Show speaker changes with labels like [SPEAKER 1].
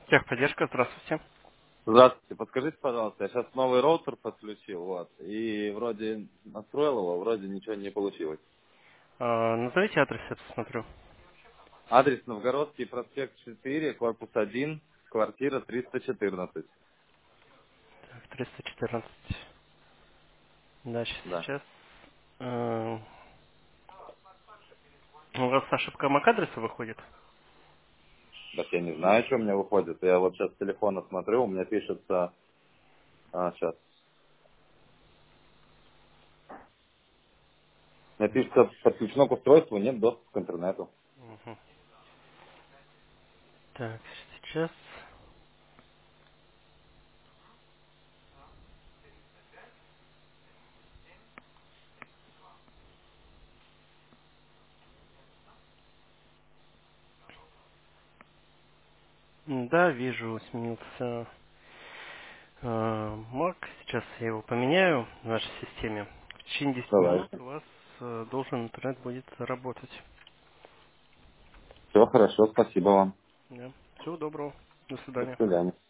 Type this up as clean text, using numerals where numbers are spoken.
[SPEAKER 1] Техподдержка, здравствуйте.
[SPEAKER 2] Здравствуйте, подскажите, пожалуйста, я сейчас новый роутер подключил, вот, и вроде настроил его, вроде ничего не получилось.
[SPEAKER 1] Назовите адрес, я посмотрю.
[SPEAKER 2] Адрес Новгородский проспект 4, корпус 1, квартира 314.
[SPEAKER 1] Так, 314. Да,
[SPEAKER 2] Да.
[SPEAKER 1] сейчас. У вас ошибка MAC-адреса выходит?
[SPEAKER 2] Так я не знаю, что у меня выходит. Я вот сейчас с телефона смотрю, у меня пишется, сейчас, у меня пишется, подключено к устройству, нет доступа к интернету.
[SPEAKER 1] Мгм. Так, сейчас. Да, вижу, сменился MAC. Сейчас я его поменяю в нашей системе. В течение 10 минут
[SPEAKER 2] Давайте.
[SPEAKER 1] у вас должен интернет будет работать.
[SPEAKER 2] Все хорошо, спасибо вам.
[SPEAKER 1] Да. Всего доброго. До
[SPEAKER 2] До
[SPEAKER 1] свидания.
[SPEAKER 2] свидания.